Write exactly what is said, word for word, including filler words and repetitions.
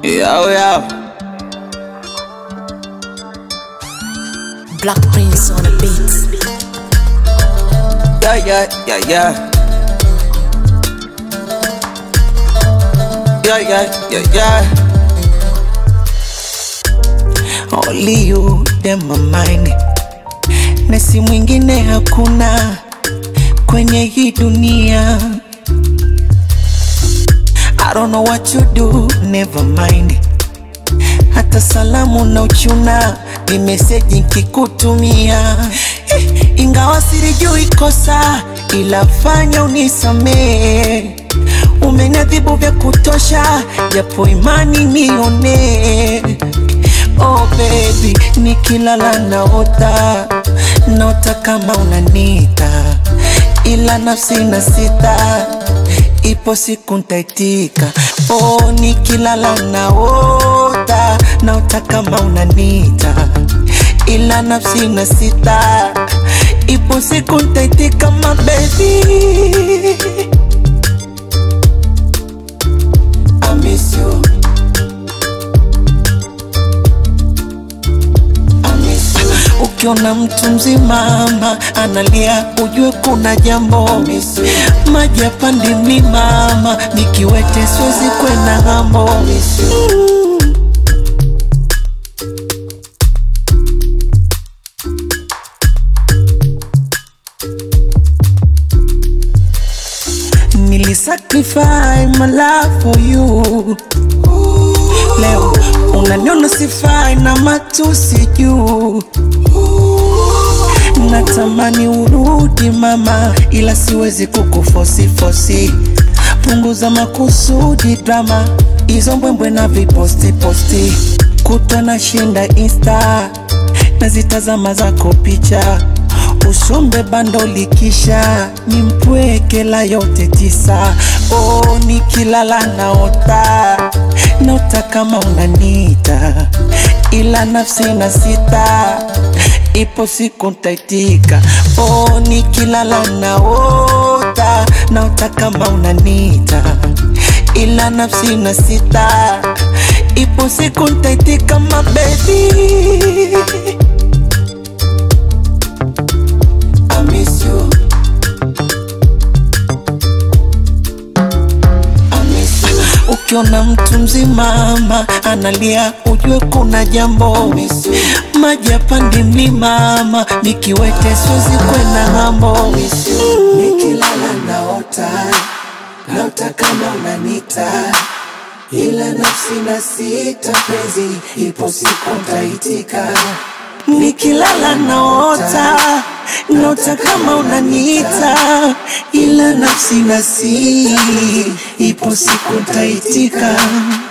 Yo, yo. Black Prince on the beat. Yeah, yeah, yeah, yeah. Yeah, yeah, yeah, yeah. Only you, them my mind. Na si mwingine hakuna kwenye hii dunia. I don't know what you do, never mind. Hata salamu na uchuna ni message nikikutumia. eh, Ingawa sirijui kosa ila fanya unisamee. Umenadhibu vya kutosha japo imani nione. Oh baby, nikilala naota, naota kama unanita, ila nafsi na sita, ipo siku nitaitika. Oh, nikilala naota, naota kama unanita, ila nafsi na sita, ipo siku nitaitika. My baby, I miss you. Ukiona mtu mzima analia ujue kuna jambo. Maji yapandi mlima, nikiwete siwezi kwenda ng'ambo. mm. Nilisacrifice my life for you. Leo unaniona sifai na matusi juu. Natamani urudi mama, ila siwezi kukufosi fosi. Punguza makusudi drama, hizo mbwembwe na viposti posti. Kutwa na shinda insta, nazitazama zako picha. Usombe bando likisha, nimpweke la yote tisa. Oh, nikilala naota, naota kama unanita, ila nafsi na sita, ipo siku nitaitika. Oh, nikilala naota, naota kama unanita, ila nafsi na sita, ipo siku nitaitika. My baby, I miss you. I miss you. Ukiona mtu mzima analia ujue kuna jambo. Maji yapandi mlima, nikiwete siwezi kwenda ng'ambo. mm. Nikilala naota, naota kama unanita, ila nafsi na sita, penzi ipo siku nitaitika. Nikilala naota, naota kama unaniita, ila nafsi na si, ipo siku nitaitika.